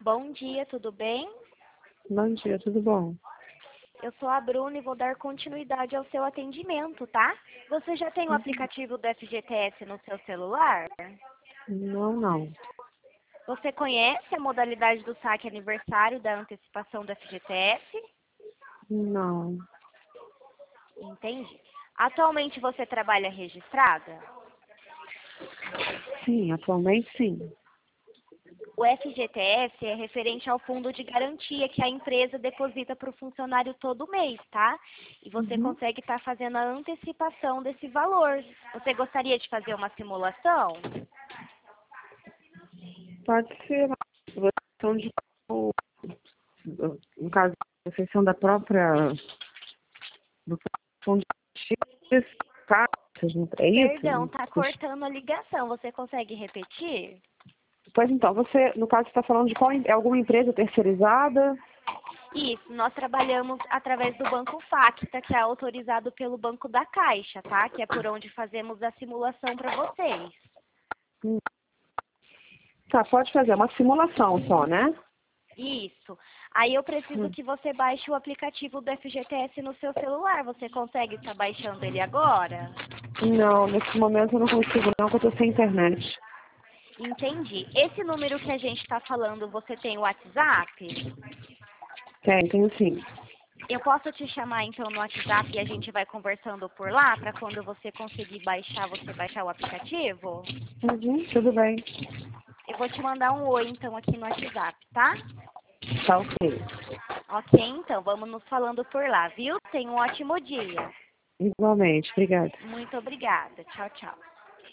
Bom dia, tudo bem? Bom dia, tudo bom? Eu sou a Bruna e vou dar continuidade ao seu atendimento, tá? Você já tem o aplicativo do FGTS no seu celular? Não. Você conhece a modalidade do saque aniversário da antecipação do FGTS? Não. Entendi. Atualmente você trabalha registrada? Sim, atualmente sim. O FGTS é referente ao fundo de garantia que a empresa deposita para o funcionário todo mês, tá? E você consegue estar fazendo a antecipação desse valor. Você gostaria de fazer uma simulação? Pode ser uma situação de, no caso, a sessão da própria do fundo de caixas, não é Perdão, isso? tá cortando a ligação. Você consegue repetir? Pois então, você, no caso, está falando de qual é alguma empresa terceirizada? Isso, nós trabalhamos através do Banco Facta, que é autorizado pelo Banco da Caixa, tá? Que é por onde fazemos a simulação para vocês. Hum. Tá, pode fazer uma simulação só, né? Isso. Aí eu preciso que você baixe o aplicativo do FGTS no seu celular. Você consegue estar baixando ele agora? Não, nesse momento eu não consigo não, porque eu estou sem internet. Entendi. Esse número que a gente está falando, você tem o WhatsApp? Tenho sim. Eu posso te chamar então no WhatsApp e a gente vai conversando por lá para quando você conseguir baixar, você baixar o aplicativo? Tudo bem. Eu vou te mandar um oi então aqui no WhatsApp, tá? Tá ok. Ok, então, vamos nos falando por lá, viu? Tenha um ótimo dia. Igualmente, obrigada. Muito obrigada. Tchau, tchau.